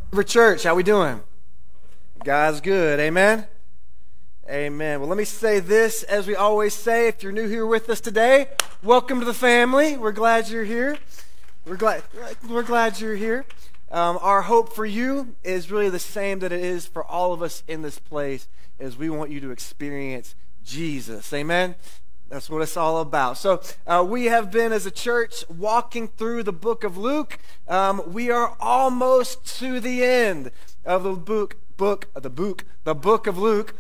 For church, how we doing? God's good, amen? Amen. Well, let me say this, as we always say, if you're new here with us today, welcome to the family. We're glad you're here. We're glad you're here. Our hope for you is really the same that it is for all of us in this place, is we want you to experience Jesus, amen? That's what it's all about. So we have been, as a church, walking through the book of Luke. We are almost to the end of the book of Luke.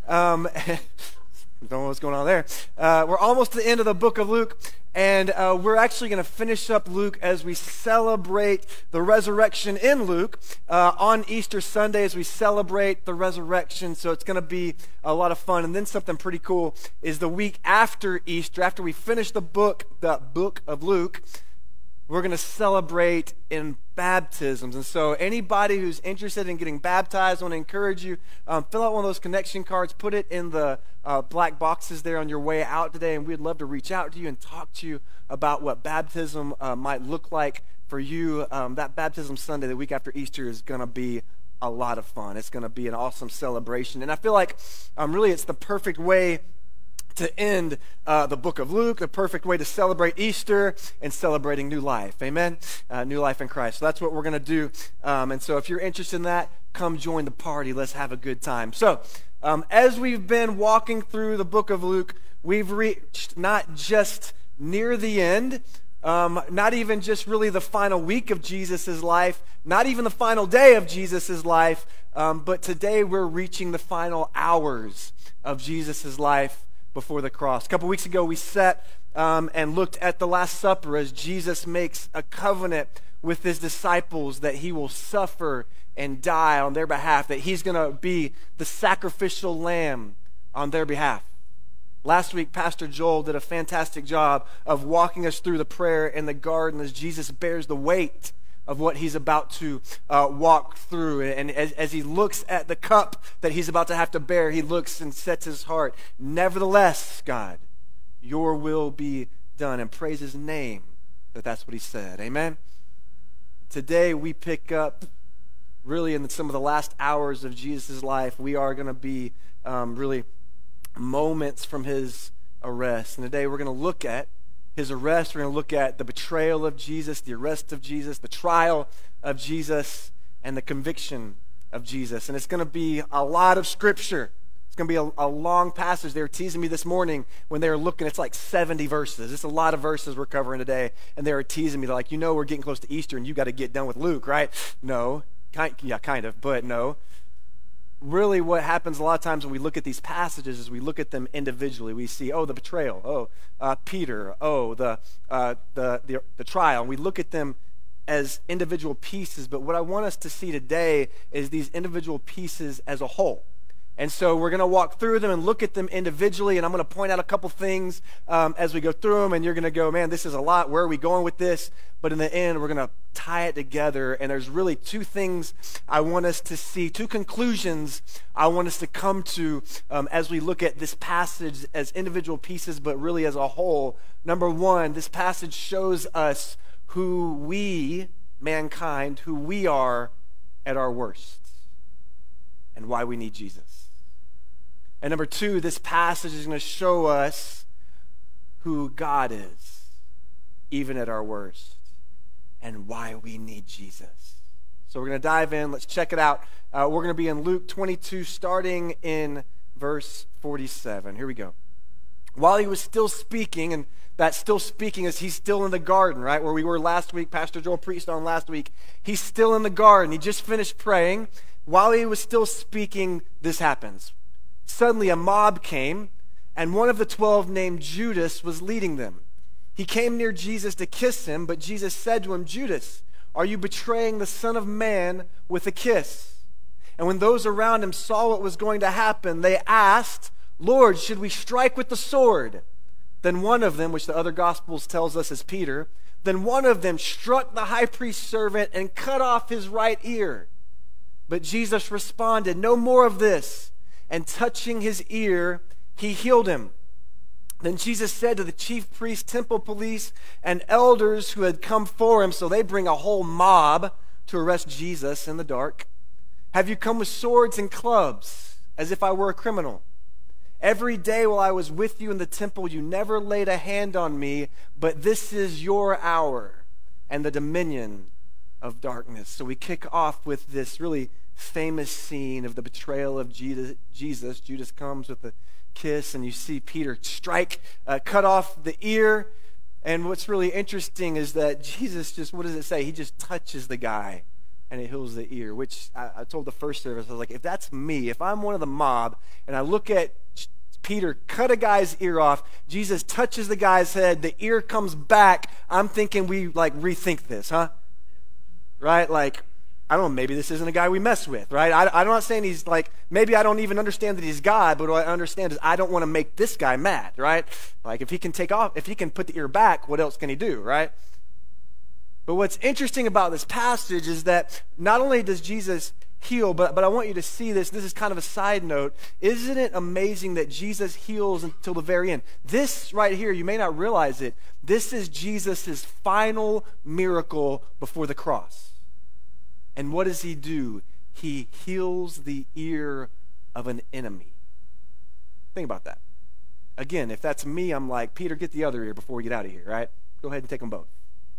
Don't know what's going on there. We're almost to the end of the book of Luke, and we're actually going to finish up Luke as we celebrate the resurrection in Luke on Easter Sunday as we celebrate the resurrection. So it's going to be a lot of fun. And then something pretty cool is the week after Easter, after we finish the book of Luke, we're going to celebrate in baptisms. And so anybody who's interested in getting baptized, I want to encourage you, fill out one of those connection cards, put it in the black boxes there on your way out today, and we'd love to reach out to you and talk to you about what baptism might look like for you. That baptism Sunday, the week after Easter, is going to be a lot of fun. It's going to be an awesome celebration. And I feel like really it's the perfect way to end the book of Luke, the perfect way to celebrate Easter and celebrating new life. Amen? New life in Christ. So that's what we're going to do. And so if you're interested in that, come join the party. Let's have a good time. So as we've been walking through the book of Luke, we've reached not just near the end, not even just really the final week of Jesus' life, not even the final day of Jesus' life, but today we're reaching the final hours of Jesus' life before the cross. A couple weeks ago, we sat and looked at the Last Supper as Jesus makes a covenant with his disciples that he will suffer and die on their behalf, that he's going to be the sacrificial lamb on their behalf. Last week, Pastor Joel did a fantastic job of walking us through the prayer in the garden as Jesus bears the weight of what he's about to walk through. And as he looks at the cup that he's about to have to bear, he looks and sets his heart, "Nevertheless, God, your will be done," and praise his name that that's what he said. Amen? Today we pick up really in some of the last hours of Jesus' life. We are going to be really moments from his arrest. And today we're going to look at his arrest. We're going to look at the betrayal of Jesus, the arrest of Jesus, the trial of Jesus, and the conviction of Jesus. And it's going to be a lot of scripture. It's going to be a long passage. They were teasing me this morning when they were looking. It's like 70 verses. It's a lot of verses we're covering today. And they were teasing me. They're like, we're getting close to Easter and you got to get done with Luke, right? No. Kind of, but no. Really what happens a lot of times when we look at these passages is we look at them individually. We see, the betrayal, Peter, the trial. And we look at them as individual pieces, but what I want us to see today is these individual pieces as a whole. And so we're going to walk through them and look at them individually, and I'm going to point out a couple things as we go through them, and you're going to go, man, this is a lot. Where are we going with this? But in the end, we're going to tie it together, and there's really two things I want us to see, two conclusions I want us to come to as we look at this passage as individual pieces, but really as a whole. Number one, this passage shows us who we, mankind, who we are at our worst, and why we need Jesus. And number two, this passage is going to show us who God is, even at our worst, and why we need Jesus. So we're going to dive in. Let's check it out. We're going to be in Luke 22, starting in verse 47. Here we go. While he was still speaking, and that still speaking is he's still in the garden, right, where we were last week. Pastor Joel preached on last week. He's still in the garden. He just finished praying. While he was still speaking, this happens. Suddenly a mob came, and one of the 12 named Judas was leading them. He came near Jesus to kiss him, but Jesus said to him, "Judas, are you betraying the Son of Man with a kiss?" And when those around him saw what was going to happen, they asked, "Lord, should we strike with the sword?" Then one of them, which the other Gospels tells us is Peter, then one of them struck the high priest's servant and cut off his right ear. But Jesus responded, "No more of this." And touching his ear, he healed him. Then Jesus said to the chief priests, temple police, and elders who had come for him, so they bring a whole mob to arrest Jesus in the dark? Have you come with swords and clubs, as if I were a criminal? Every day while I was with you in the temple, you never laid a hand on me, but this is your hour and the dominion of darkness. So we kick off with this really famous scene of the betrayal of Jesus. Judas comes with a kiss, and you see Peter cut off the ear. And what's really interesting is that Jesus just, what does it say? He just touches the guy, and it heals the ear, which I told the first service, I was like, if that's me, if I'm one of the mob, and I look at Peter cut a guy's ear off, Jesus touches the guy's head, the ear comes back, I'm thinking we rethink this, huh? Right? I don't know, maybe this isn't a guy we mess with, right? I'm not saying he's maybe I don't even understand that he's God, but what I understand is I don't want to make this guy mad, right? If he can if he can put the ear back, what else can he do, right? But what's interesting about this passage is that not only does Jesus heal, but I want you to see this. This is kind of a side note. Isn't it amazing that Jesus heals until the very end? This right here, you may not realize it, this is Jesus' final miracle before the cross. And what does he do? He heals the ear of an enemy. Think about that. Again, if that's me, I'm like, Peter, get the other ear before we get out of here, right? Go ahead and take them both.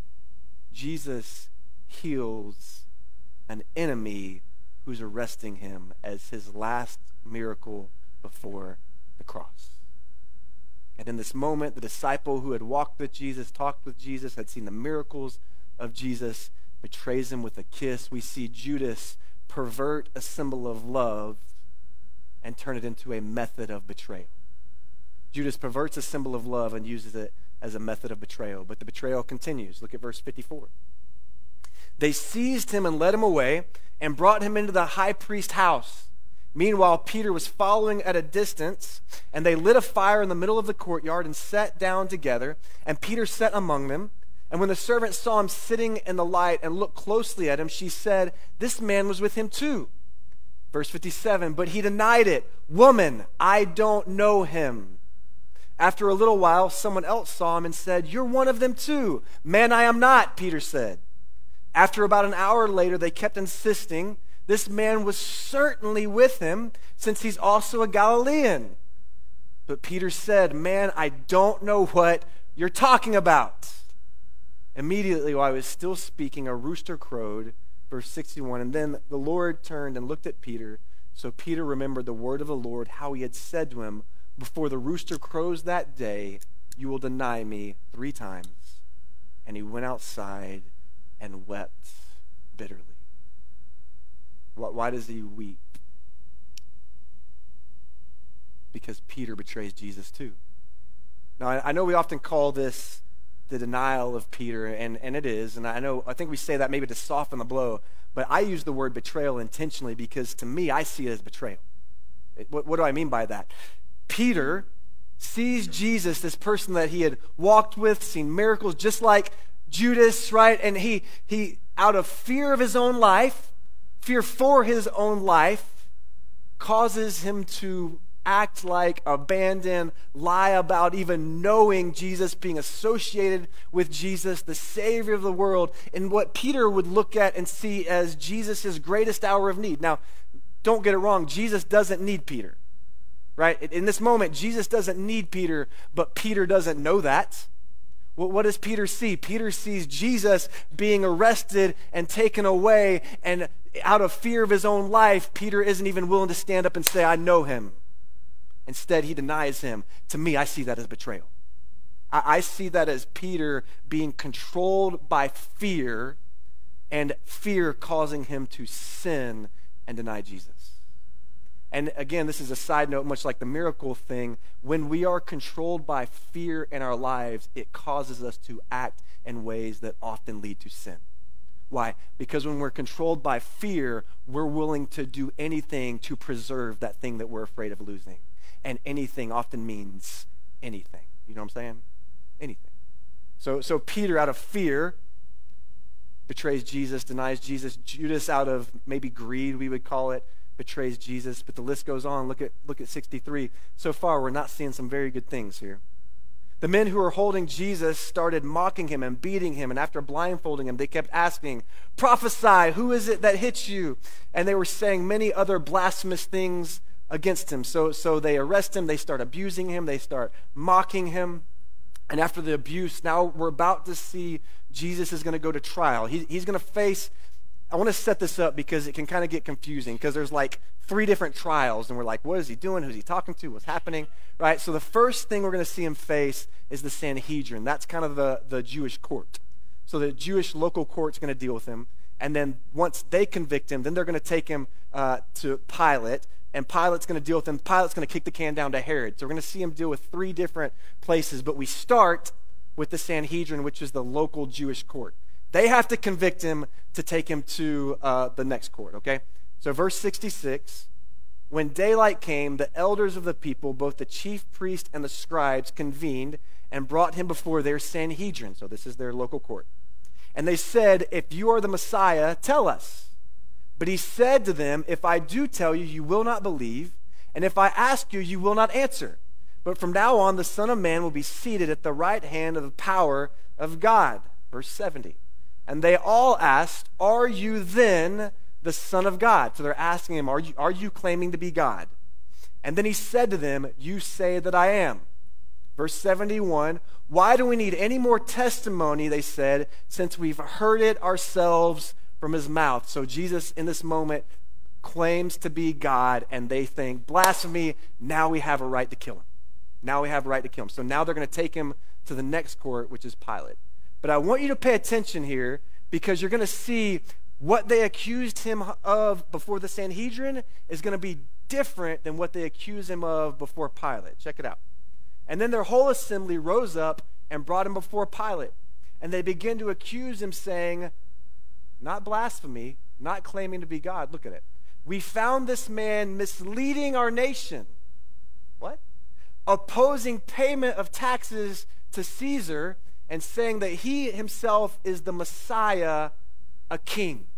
Jesus heals an enemy who's arresting him as his last miracle before the cross. And in this moment, the disciple who had walked with Jesus, talked with Jesus, had seen the miracles of Jesus, betrays him with a kiss. We see Judas pervert a symbol of love and turn it into a method of betrayal. Judas perverts a symbol of love and uses it as a method of betrayal. But the betrayal continues. Look at verse 54. They seized him and led him away and brought him into the high priest's house. Meanwhile, Peter was following at a distance, and they lit a fire in the middle of the courtyard and sat down together, and Peter sat among them. And when the servant saw him sitting in the light and looked closely at him, she said, "This man was with him too." Verse 57, but he denied it. "Woman, I don't know him." After a little while, someone else saw him and said, "You're one of them too." "Man, I am not," Peter said. After about an hour later, they kept insisting, "This man was certainly with him, since he's also a Galilean." But Peter said, "Man, I don't know what you're talking about." Immediately while I was still speaking, a rooster crowed, verse 61, and then the Lord turned and looked at Peter. So Peter remembered the word of the Lord, how he had said to him, "Before the rooster crows that day, you will deny me 3 times." And he went outside and wept bitterly. Why does he weep? Because Peter betrays Jesus too. Now, I know we often call this the denial of Peter, and it is, and I think we say that maybe to soften the blow, but I use the word betrayal intentionally because to me, I see it as betrayal. What do I mean by that? Peter sees Jesus, this person that he had walked with, seen miracles, just like Judas, right? And he out of fear of his own life, fear for his own life, causes him to act like, abandon, lie about even knowing Jesus, being associated with Jesus, the Savior of the world, in what Peter would look at and see as Jesus' greatest hour of need. Now, don't get it wrong, Jesus doesn't need Peter, right? In this moment, Jesus doesn't need Peter, but Peter doesn't know that. What does Peter see? Peter sees Jesus being arrested and taken away, and out of fear of his own life, Peter isn't even willing to stand up and say, "I know him." Instead, he denies him. To me, I see that as betrayal. I see that as Peter being controlled by fear, and fear causing him to sin and deny Jesus. And again, this is a side note, much like the miracle thing. When we are controlled by fear in our lives, it causes us to act in ways that often lead to sin. Why? Because when we're controlled by fear, we're willing to do anything to preserve that thing that we're afraid of losing. And anything often means anything. You know what I'm saying? Anything. So Peter, out of fear, betrays Jesus, denies Jesus. Judas, out of maybe greed, we would call it, betrays Jesus. But the list goes on. Look at 63. So far, we're not seeing some very good things here. The men who were holding Jesus started mocking him and beating him, and after blindfolding him, they kept asking, "Prophesy, who is it that hit you?" And they were saying many other blasphemous things against him. So they arrest him, they start abusing him, they start mocking him. And after the abuse, now we're about to see Jesus is going to go to trial. He's going to face, I want to set this up because it can kind of get confusing because there's like 3 different trials, and we're like, what is he doing? Who's he talking to? What's happening? Right? So the first thing we're going to see him face is the Sanhedrin. That's kind of the Jewish court. So the Jewish local court's going to deal with him. And then once they convict him, then they're going to take him to Pilate, and Pilate's going to deal with him. Pilate's going to kick the can down to Herod. So we're going to see him deal with 3 different places, but we start with the Sanhedrin, which is the local Jewish court. They have to convict him to take him to the next court, okay? So verse 66, when daylight came, the elders of the people, both the chief priest and the scribes, convened and brought him before their Sanhedrin. So this is their local court. And they said, "If you are the Messiah, tell us." But he said to them, "If I do tell you, you will not believe, and if I ask you, you will not answer. But from now on, the Son of Man will be seated at the right hand of the power of God." Verse 70. And they all asked, "Are you then the Son of God?" So they're asking him, are you claiming to be God? And then he said to them, "You say that I am." Verse 71, "Why do we need any more testimony," they said, "since we've heard it ourselves from his mouth?" So Jesus in this moment claims to be God, and they think, blasphemy, now we have a right to kill him. Now we have a right to kill him. So now they're going to take him to the next court, which is Pilate. But I want you to pay attention here because you're going to see what they accused him of before the Sanhedrin is going to be different than what they accuse him of before Pilate. Check it out. "And then their whole assembly rose up and brought him before Pilate. And they began to accuse him, saying," not blasphemy, not claiming to be God, look at it, "We found this man misleading our nation." What? "Opposing payment of taxes to Caesar, and saying that he himself is the Messiah, a king."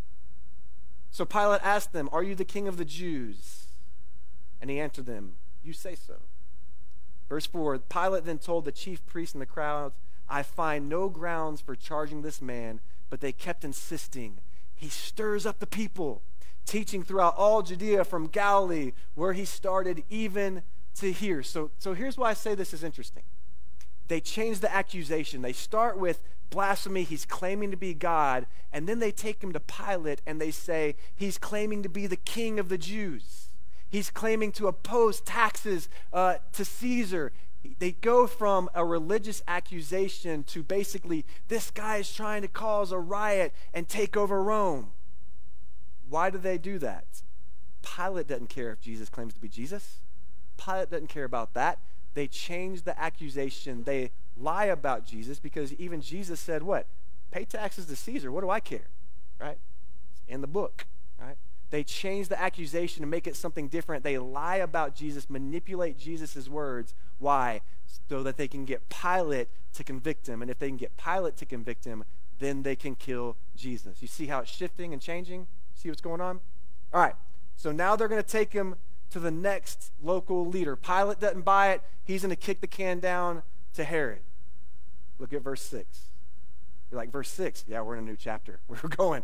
So Pilate asked them, "Are you the king of the Jews?" And he answered them, "You say so." Verse 4, Pilate then told the chief priests and the crowds, "I find no grounds for charging this man," but they kept insisting, "He stirs up the people, teaching throughout all Judea from Galilee, where he started, even to here." So here's why I say this is interesting. They change the accusation. They start with blasphemy, he's claiming to be God, and then they take him to Pilate and they say he's claiming to be the king of the Jews. He's claiming to oppose taxes to Caesar. They go from a religious accusation to basically, this guy is trying to cause a riot and take over Rome. Why do they do that? Pilate doesn't care if Jesus claims to be Jesus. Pilate doesn't care about that. They change the accusation. They lie about Jesus because even Jesus said what? Pay taxes to Caesar. What do I care? Right? It's in the book. Right? They change the accusation and make it something different. They lie about Jesus, manipulate Jesus' words. Why? So that they can get Pilate to convict him. And if they can get Pilate to convict him, then they can kill Jesus. You see how it's shifting and changing? See what's going on? All right. So now they're going to take him to the next local leader. Pilate doesn't buy it. He's going to kick the can down to Herod. Look at verse 6. You're like, verse 6? Yeah, we're in a new chapter. We're going.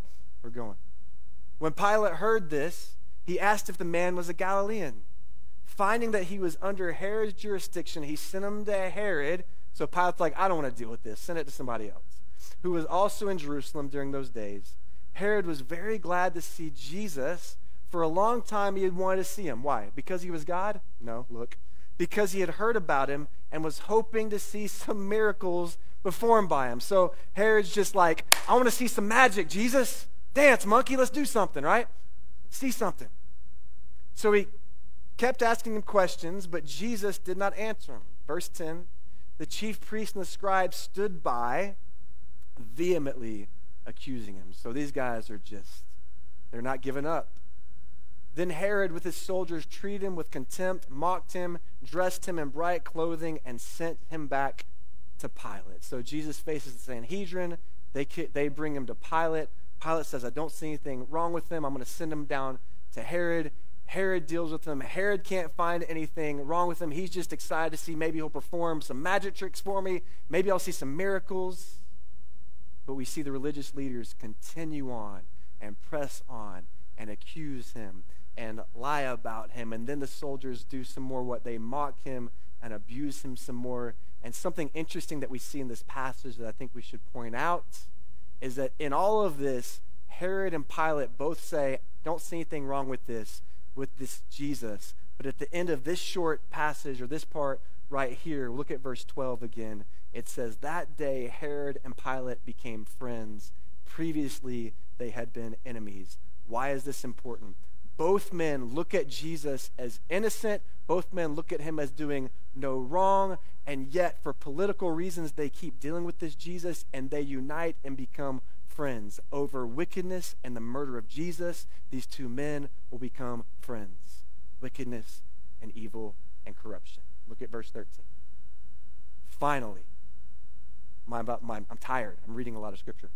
When Pilate heard this, he asked if the man was a Galilean. Finding that he was under Herod's jurisdiction, he sent him to Herod. So Pilate's like, I don't want to deal with this. Send it to somebody else, who was also in Jerusalem during those days. Herod was very glad to see Jesus. For a long time he had wanted to see him. Why? Because he was God? No, look. Because he had heard about him and was hoping to see some miracles performed by him. So Herod's just like, I want to see some magic, Jesus. Dance, monkey, let's do something, right? See something. So he kept asking him questions, but Jesus did not answer him. Verse 10, the chief priests and the scribes stood by, vehemently accusing him. So these guys are they're not giving up. Then Herod with his soldiers treated him with contempt, mocked him, dressed him in bright clothing, and sent him back to Pilate. So Jesus faces the Sanhedrin. They bring him to Pilate. Pilate says, I don't see anything wrong with him. I'm going to send him down to Herod. Herod deals with him. Herod can't find anything wrong with him. He's just excited to see maybe he'll perform some magic tricks for me. Maybe I'll see some miracles. But we see the religious leaders continue on and press on and accuse him and lie about him. And then the soldiers do some more what? They mock him and abuse him some more. And something interesting that we see in this passage that I think we should point out is that in all of this, Herod and Pilate both say, don't see anything wrong with this Jesus. But at the end of this short passage, or this part right here, look at verse 12 again. It says, that day Herod and Pilate became friends. Previously, they had been enemies. Why is this important? Both men look at Jesus as innocent. Both men look at him as doing no wrong. And yet, for political reasons, they keep dealing with this Jesus, and they unite and become friends. Over wickedness and the murder of Jesus, these two men will become friends. Wickedness and evil and corruption. Look at verse 13. Finally, I'm tired. I'm reading a lot of scripture.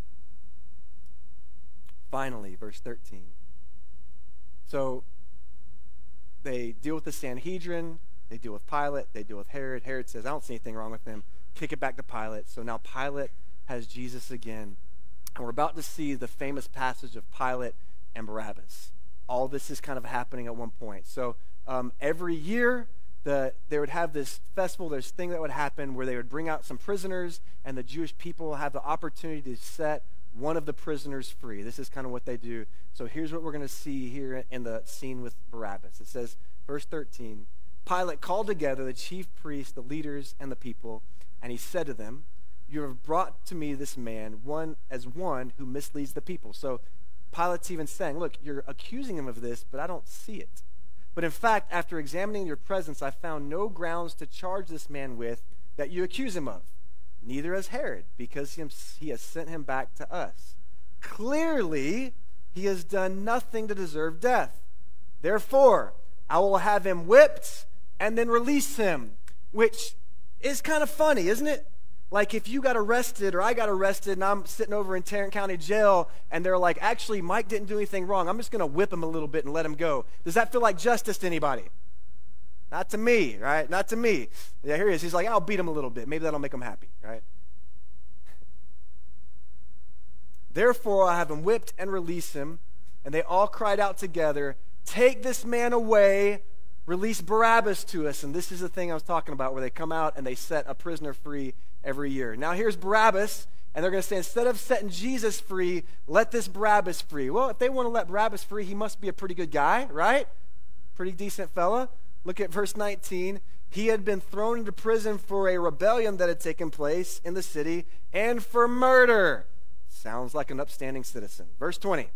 Finally, verse 13. So they deal with the Sanhedrin, they deal with Pilate, they deal with Herod. Herod says, I don't see anything wrong with them. Kick it back to Pilate. So now Pilate has Jesus again. And we're about to see the famous passage of Pilate and Barabbas. All this is kind of happening at one point. So every year, they would have this festival, this thing that would happen where they would bring out some prisoners, and the Jewish people have the opportunity to set one of the prisoners free. This is kind of what they do. So here's what we're going to see here in the scene with Barabbas. It says, verse 13, Pilate called together the chief priests, the leaders, and the people, and he said to them, you have brought to me this man, one who misleads the people. So Pilate's even saying, look, you're accusing him of this, but I don't see it. But in fact, after examining your presence, I found no grounds to charge this man with that you accuse him of. Neither has Herod, because he has sent him back to us. Clearly, he has done nothing to deserve death. Therefore, I will have him whipped and then release him, which is kind of funny, isn't it? Like if you got arrested or I got arrested and I'm sitting over in Tarrant County Jail and they're like, actually, Mike didn't do anything wrong. I'm just going to whip him a little bit and let him go. Does that feel like justice to anybody? Not to me, right? Not to me. Yeah, here he is. He's like, I'll beat him a little bit. Maybe that'll make him happy, right? Therefore, I have him whipped and release him. And they all cried out together, take this man away, release Barabbas to us. And this is the thing I was talking about, where they come out and they set a prisoner free every year. Now here's Barabbas, and they're going to say, instead of setting Jesus free, let this Barabbas free. Well, if they want to let Barabbas free, he must be a pretty good guy, right? Pretty decent fella. Look at verse 19. He had been thrown into prison for a rebellion that had taken place in the city and for murder. Sounds like an upstanding citizen. Verse 20.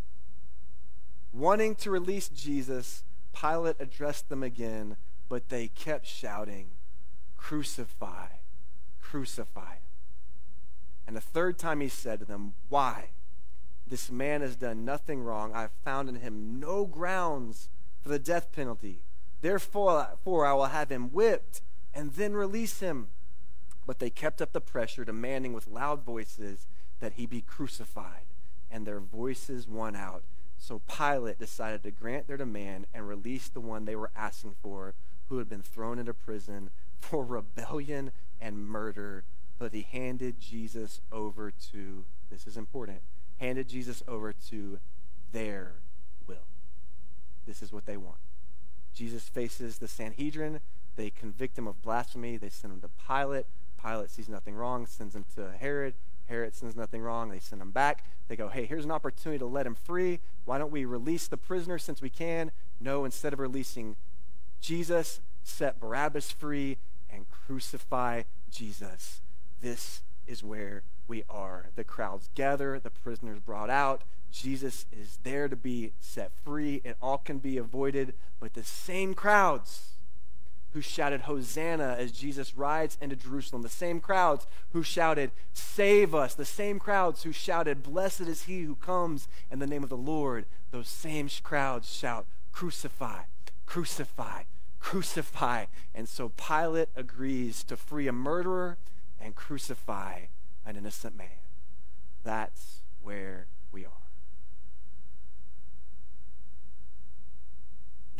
Wanting to release Jesus, Pilate addressed them again, but they kept shouting, crucify, crucify him. And the third time he said to them, why? This man has done nothing wrong. I have found in him no grounds for the death penalty. Therefore, I will have him whipped and then release him. But they kept up the pressure, demanding with loud voices that he be crucified. And their voices won out. So Pilate decided to grant their demand and release the one they were asking for, who had been thrown into prison for rebellion and murder. But he handed Jesus over to, this is important, handed Jesus over to their will. This is what they want. Jesus faces the Sanhedrin. They convict him of blasphemy. They send him to Pilate. Pilate sees nothing wrong, sends him to Herod. Herod sends nothing wrong. They send him back. They go, hey, here's an opportunity to let him free. Why don't we release the prisoner since we can? No, instead of releasing Jesus, set Barabbas free and crucify Jesus. This is where we are. The crowds gather. The prisoners brought out. Jesus is there to be set free. It all can be avoided. But the same crowds who shouted Hosanna as Jesus rides into Jerusalem, the same crowds who shouted, save us, the same crowds who shouted, blessed is he who comes in the name of the Lord, those same crowds shout, crucify, crucify, crucify. And so Pilate agrees to free a murderer and crucify an innocent man. That's where we are.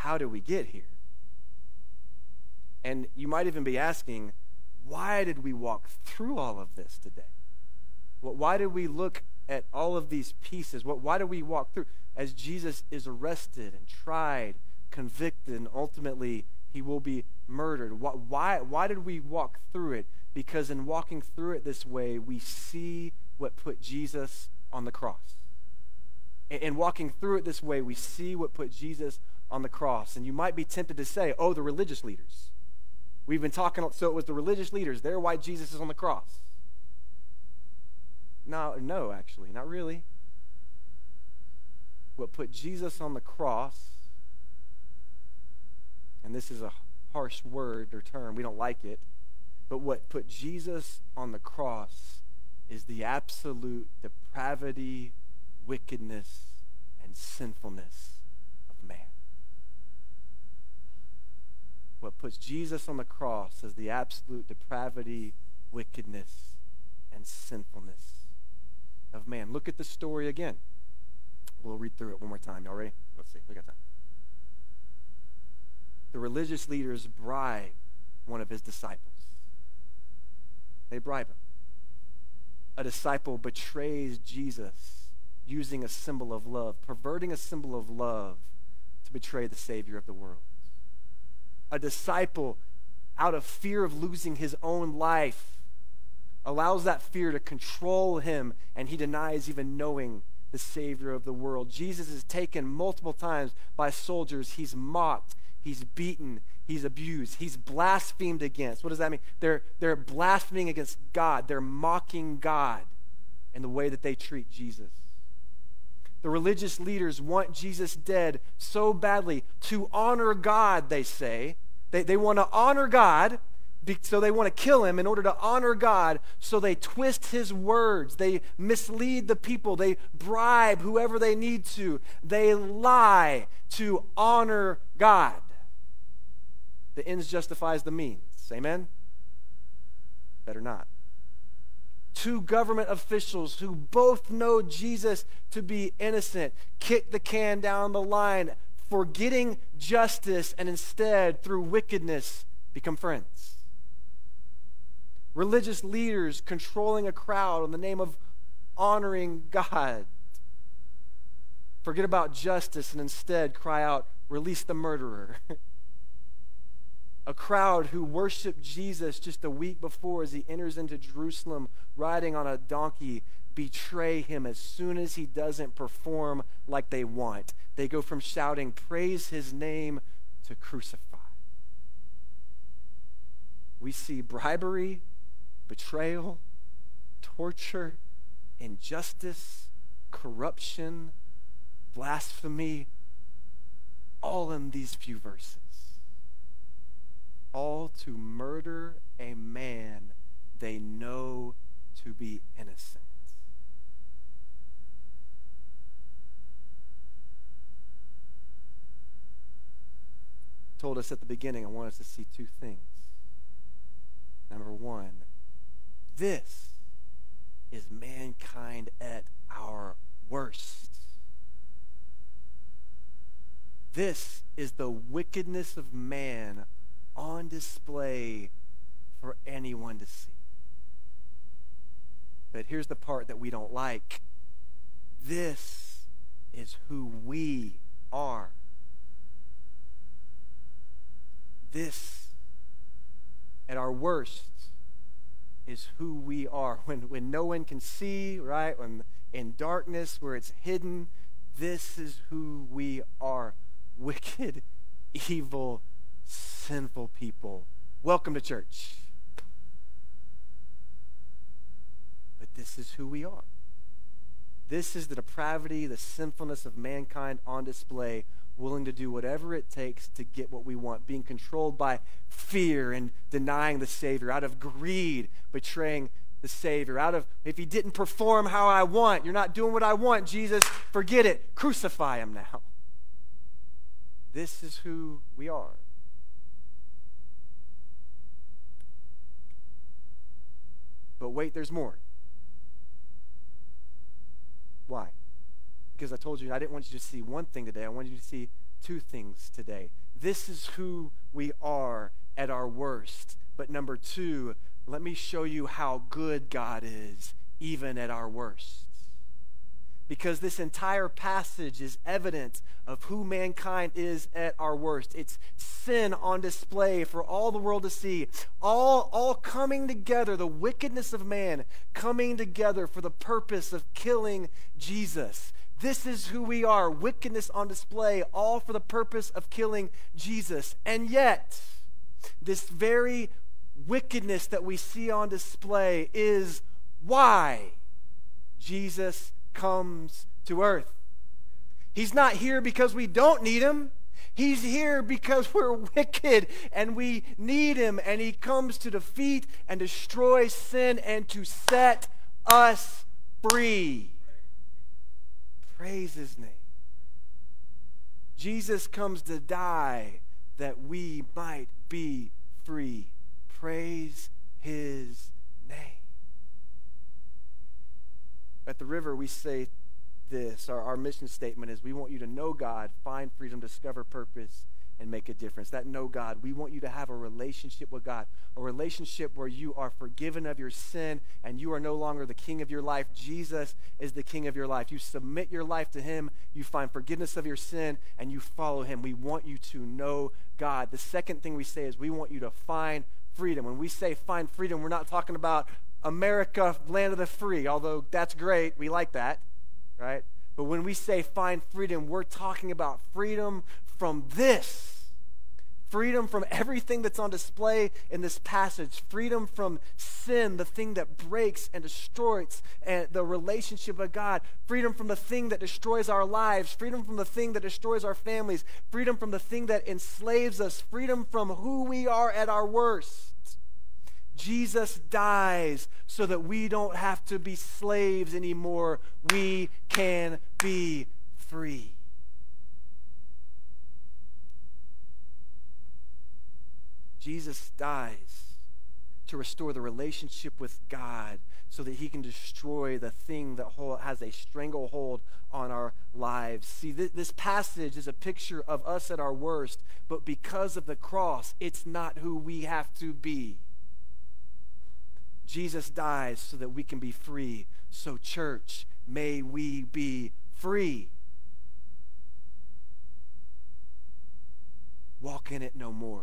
how did we get here? And you might even be asking, why did we walk through all of this today? Why did we look at all of these pieces? Why did we walk through? As Jesus is arrested and tried, convicted, and ultimately he will be murdered. Why did we walk through it? Because in walking through it this way, we see what put Jesus on the cross. In walking through it this way, we see what put Jesus on the cross. And you might be tempted to say, oh, the religious leaders. We've been talking, so it was the religious leaders. They're why Jesus is on the cross. No, actually, not really. What put Jesus on the cross, and this is a harsh word or term, we don't like it, but what put Jesus on the cross is the absolute depravity, wickedness, and sinfulness of man. What puts Jesus on the cross is the absolute depravity, wickedness, and sinfulness of man. Look at the story again. We'll read through it one more time. Y'all ready? Let's see. We got time. The religious leaders bribe one of his disciples. They bribe him. A disciple betrays Jesus using a symbol of love, perverting a symbol of love to betray the Savior of the world. A disciple, out of fear of losing his own life, allows that fear to control him, and he denies even knowing the Savior of the world. Jesus is taken multiple times by soldiers. He's mocked, he's beaten, he's abused, he's blasphemed against. What does that mean? They're blaspheming against God. They're mocking God in the way that they treat Jesus. The religious leaders want Jesus dead so badly to honor God, they say. They want to honor God, so they want to kill him in order to honor God, so they twist his words. They mislead the people. They bribe whoever they need to. They lie to honor God. The ends justifies the means. Amen? Better not. Two government officials who both know Jesus to be innocent kick the can down the line, forgetting justice, and instead, through wickedness, become friends. Religious leaders controlling a crowd in the name of honoring God forget about justice and instead cry out, "Release the murderer." A crowd who worshiped Jesus just a week before as he enters into Jerusalem riding on a donkey betray him as soon as he doesn't perform like they want. They go from shouting, "Praise his name," to crucify. We see bribery, betrayal, torture, injustice, corruption, blasphemy, all in these few verses. All to murder a man they know to be innocent. I told us at the beginning I want us to see two things. Number one, this is mankind at our worst. This is the wickedness of man on display for anyone to see. But here's the part that we don't like. This is who we are. This, at our worst, is who we are. When no one can see, right? When in darkness, where it's hidden, this is who we are. Wicked, evil, sinful people. Welcome to church. But this is who we are. This is the depravity, the sinfulness of mankind on display, willing to do whatever it takes to get what we want, being controlled by fear and denying the Savior, out of greed, betraying the Savior, out of, if he didn't perform how I want, you're not doing what I want, Jesus, forget it, crucify him now. This is who we are. But wait, there's more. Why? Because I told you I didn't want you to see one thing today. I wanted you to see two things today. This is who we are at our worst. But number two, let me show you how good God is even at our worst. Because this entire passage is evidence of who mankind is at our worst. It's sin on display for all the world to see. All coming together, the wickedness of man coming together for the purpose of killing Jesus. This is who we are, wickedness on display, all for the purpose of killing Jesus. And yet, this very wickedness that we see on display is why Jesus comes to earth. He's not here because we don't need him. He's here because we're wicked and we need him, and he comes to defeat and destroy sin and to set us free. Praise his name. Jesus comes to die that we might be free. Praise his name. At the River, we say this. Our mission statement is we want you to know God, find freedom, discover purpose, and make a difference. That know God, we want you to have a relationship with God, a relationship where you are forgiven of your sin and you are no longer the king of your life. Jesus is the king of your life. You submit your life to him, you find forgiveness of your sin, and you follow him. We want you to know God. The second thing we say is we want you to find freedom. When we say find freedom, we're not talking about America, land of the free, although that's great. We like that, right? But when we say find freedom, we're talking about freedom from this. Freedom from everything that's on display in this passage. Freedom from sin, the thing that breaks and destroys and the relationship with God. Freedom from the thing that destroys our lives. Freedom from the thing that destroys our families. Freedom from the thing that enslaves us. Freedom from who we are at our worst. Jesus dies so that we don't have to be slaves anymore. We can be free. Jesus dies to restore the relationship with God so that he can destroy the thing that has a stranglehold on our lives. See, this passage is a picture of us at our worst, but because of the cross, it's not who we have to be. Jesus dies so that we can be free. So, church, may we be free. Walk in it no more.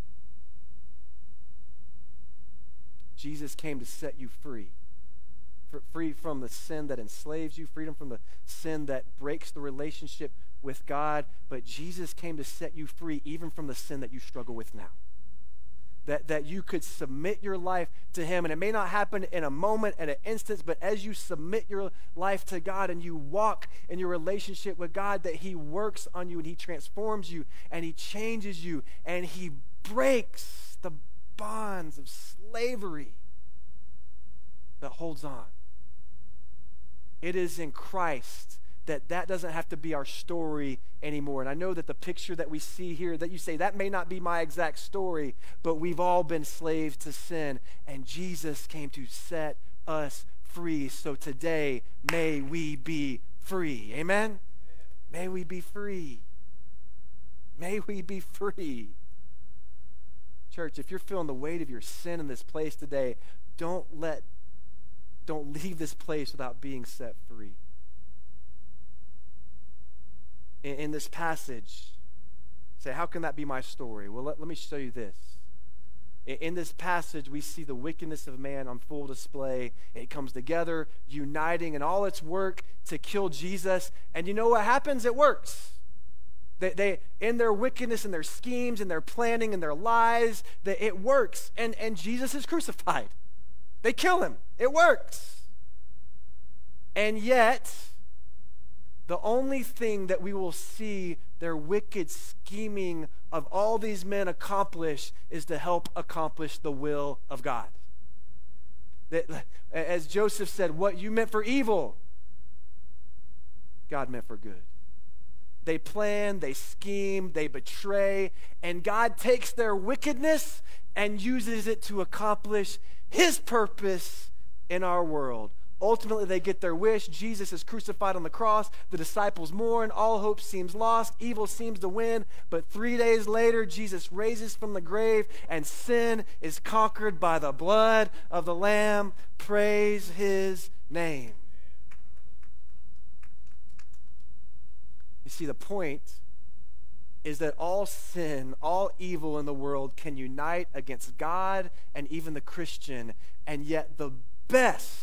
Jesus came to set you free. Free from the sin that enslaves you, freedom from the sin that breaks the relationship with God. But Jesus came to set you free even from the sin that you struggle with now. That you could submit your life to him. And it may not happen in a moment, at an instance, but as you submit your life to God and you walk in your relationship with God, that he works on you and he transforms you and he changes you and he breaks the bonds of slavery that holds on. It is in Christ that doesn't have to be our story anymore. And I know that the picture that we see here, that you say, that may not be my exact story, but we've all been slaves to sin, and Jesus came to set us free. So today, may we be free. Amen? May we be free. May we be free. Church, if you're feeling the weight of your sin in this place today, don't leave this place without being set free. In this passage, say, how can that be my story? Well, let me show you this. In this passage, we see the wickedness of man on full display. It comes together, uniting in all its work to kill Jesus. And you know what happens? It works. They in their wickedness and their schemes and their planning and their lies, it works. And Jesus is crucified. They kill him. It works. And yet, the only thing that we will see their wicked scheming of all these men accomplish is to help accomplish the will of God. As Joseph said, what you meant for evil, God meant for good. They plan, they scheme, they betray, and God takes their wickedness and uses it to accomplish his purpose in our world. Ultimately, they get their wish. Jesus is crucified on the cross. The disciples mourn. All hope seems lost. Evil seems to win. But 3 days later, Jesus raises from the grave, and sin is conquered by the blood of the Lamb. Praise his name. You see, the point is that all sin, all evil in the world can unite against God and even the Christian, and yet the best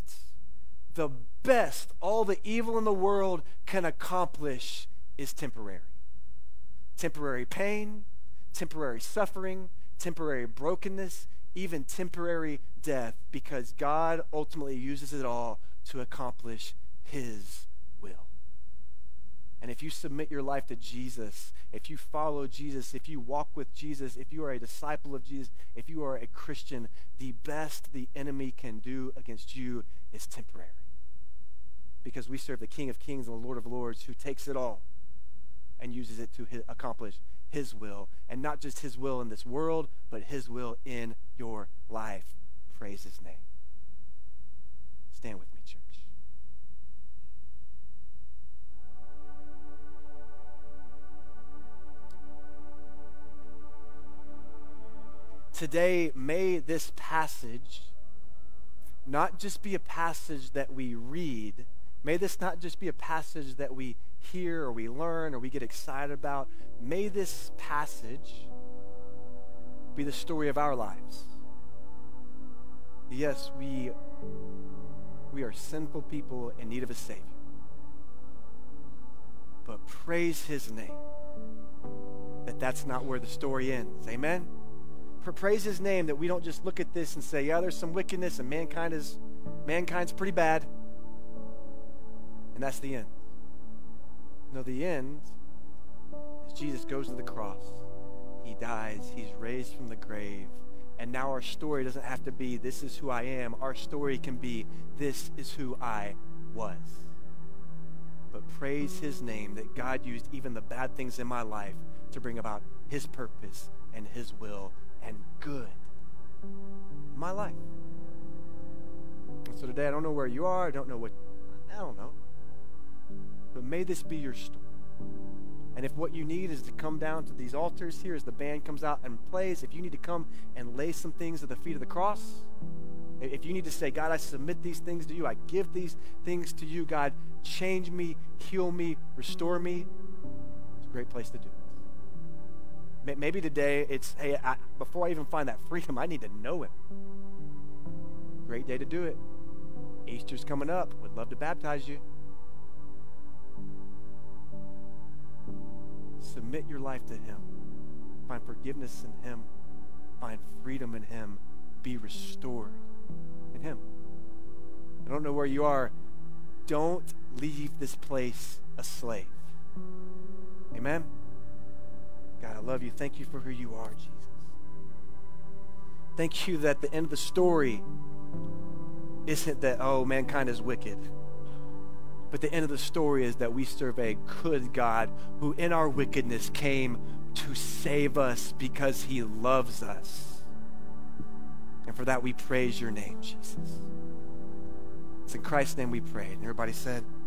all the evil in the world can accomplish is temporary. Temporary pain, temporary suffering, temporary brokenness, even temporary death, because God ultimately uses it all to accomplish his will. And if you submit your life to Jesus, if you follow Jesus, if you walk with Jesus, if you are a disciple of Jesus, if you are a Christian, the best the enemy can do against you is temporary. Because we serve the King of Kings and the Lord of Lords, who takes it all and uses it to accomplish his will. And not just his will in this world, but his will in your life. Praise his name. Stand with me, church. Today, may this passage not just be a passage that we read. May this not just be a passage that we hear or we learn or we get excited about. May this passage be the story of our lives. Yes, we are sinful people in need of a Savior. But praise his name that that's not where the story ends. Amen? Praise his name that we don't just look at this and say, yeah, there's some wickedness and mankind's pretty bad. And that's the end. No, the end is Jesus goes to the cross. He dies. He's raised from the grave. And now our story doesn't have to be, this is who I am. Our story can be, this is who I was. But praise his name that God used even the bad things in my life to bring about his purpose and his will and good in my life. And so today, I don't know where you are. I don't know. But may this be your story. And if what you need is to come down to these altars here as the band comes out and plays, if you need to come and lay some things at the feet of the cross, if you need to say, God, I submit these things to you, I give these things to you, God, change me, heal me, restore me, it's a great place to do it. Maybe today it's, hey, before I even find that freedom, I need to know him. Great day to do it. Easter's coming up. Would love to baptize you. Submit your life to him. Find forgiveness in him. Find freedom in him. Be restored in him. I don't know where you are. Don't leave this place a slave. Amen? God, I love you. Thank you for who you are, Jesus. Thank you that the end of the story isn't that, oh, mankind is wicked. But the end of the story is that we serve a good God who in our wickedness came to save us because he loves us. And for that we praise your name, Jesus. It's in Christ's name we pray. And everybody said...